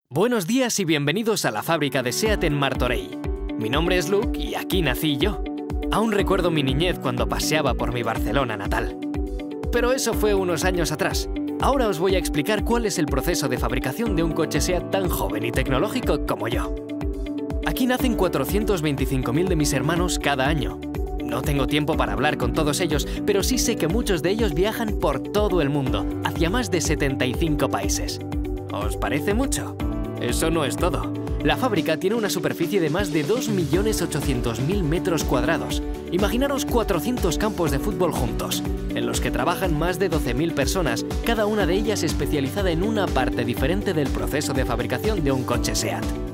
Buenos días y bienvenidos a la fábrica de SEAT en Martorell. Mi nombre es Luke y aquí nací yo. Aún recuerdo mi niñez cuando paseaba por mi Barcelona natal. Pero eso fue unos años atrás. Ahora os voy a explicar cuál es el proceso de fabricación de un coche SEAT tan joven y tecnológico como yo. Aquí nacen 425.000 de mis hermanos cada año. No tengo tiempo para hablar con todos ellos, pero sí sé que muchos de ellos viajan por todo el mundo, hacia más de 75 países. ¿Os parece mucho? Eso no es todo. La fábrica tiene una superficie de más de 2.800.000 metros cuadrados. Imaginaros 400 campos de fútbol juntos, en los que trabajan más de 12.000 personas, cada una de ellas especializada en una parte diferente del proceso de fabricación de un coche SEAT.